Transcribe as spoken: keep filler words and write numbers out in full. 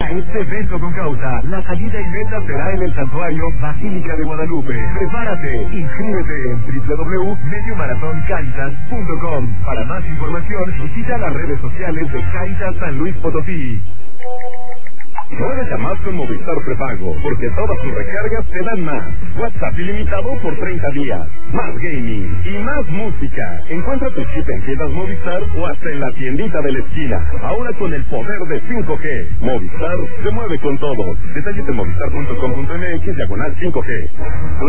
a este evento con causa. La salida y meta será en el Santuario Basílica de Guadalupe. Prepárate, inscríbete en doble u doble u doble u punto medio maratón caritas punto com. Para más información, visita las redes sociales de Caritas San Luis Potosí. Muévete a más con Movistar Prepago, porque todas tus recargas te dan más. WhatsApp ilimitado por treinta días, más gaming y más música. Encuentra tu chip en tiendas Movistar o hasta en la tiendita de la esquina. Ahora con el poder de cinco G. Movistar se mueve con todos. Detalles en movistar punto com punto m x diagonal cinco G.